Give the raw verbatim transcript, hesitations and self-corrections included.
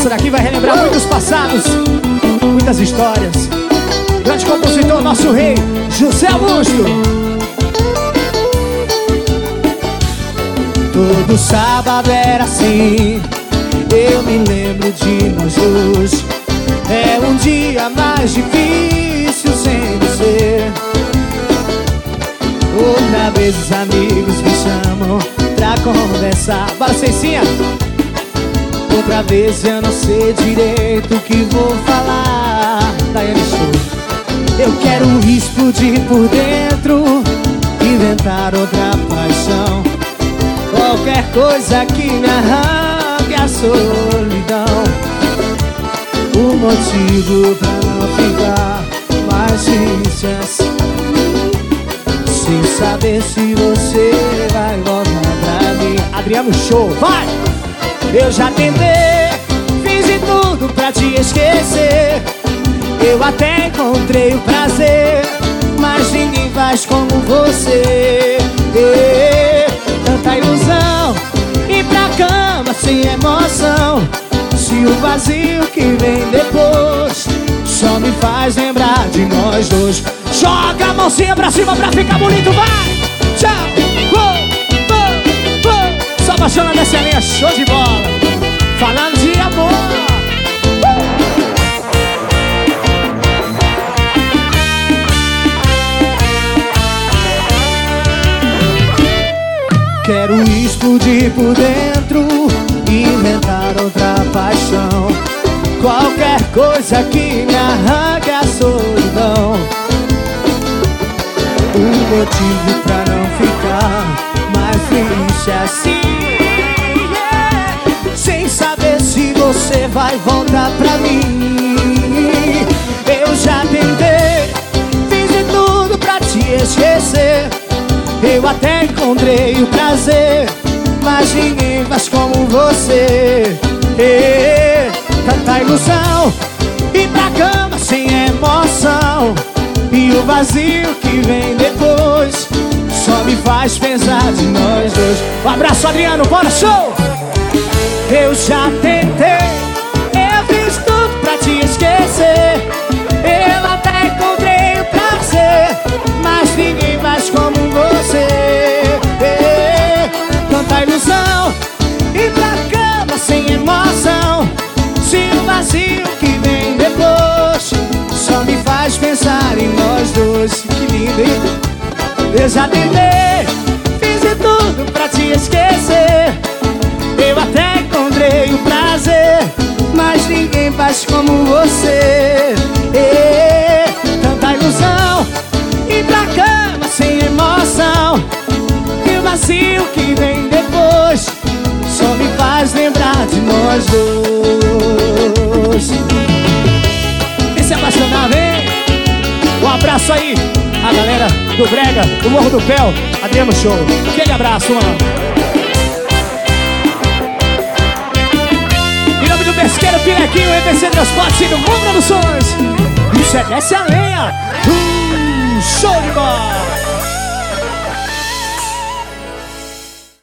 Essa daqui vai relembrar muitos passados, muitas histórias. Grande compositor, nosso rei, José Augusto. Todo sábado era assim, eu me lembro de nós dois. É um dia mais difícil sem você. Outra vez os amigos me chamam pra conversar. Bora, Ceicinha! Outra vez eu não sei direito o que vou falar. Daiane Show. Eu quero explodir por dentro, inventar outra paixão, qualquer coisa que me arranque a solidão. O motivo pra não ficar mais triste assim, sem saber se você vai voltar pra mim. Adriano Show, vai! Eu já tentei, fiz de tudo pra te esquecer. Eu até encontrei o prazer, mas ninguém faz como você. E, tanta ilusão, ir pra cama sem emoção. Se o vazio que vem depois só me faz lembrar de nós dois. Joga a mãozinha pra cima pra ficar bonito, vai! Tchau! Uou, uou, uou. Só apaixonando essa linha, show de bola. Falando de amor. Quero explodir por dentro, inventar outra paixão, qualquer coisa que me arranque a solidão. O motivo pra não ficar mais triste assim, yeah. Sem saber se você vai voltar pra mim. Eu já tentei, fiz de tudo pra te esquecer. Eu até encontrei o prazer, mas ninguém faz como você. E, tanta ilusão, ir pra cama sem emoção. E o vazio que vem depois só me faz pensar de nós dois. Um abraço, Adriano, bora, show! Eu já tentei, eu fiz tudo pra te esquecer. Eu até encontrei o prazer, mas ninguém faz como você. E, tanta ilusão, ir pra cama sem emoção. Se o vazio que vem depois só me faz pensar em nós dois. Que lindo, hein? Eu já tentei, fiz de tudo pra te esquecer. Eu até encontrei o prazer, mas ninguém faz como você. E, tanta ilusão, ir pra cama sem emoção. E o vazio que vem depois só me faz lembrar de nós dois. Esse é apaixonado, hein? Um abraço aí, a galera do Brega, do Morro do Pel, Adriano Show. Aquele abraço, mano. Em nome do Pesqueiro Pilequinho, E B C Transporte e do Mundo Produções. Isso é Desce a Lenha. Uh, show de bola!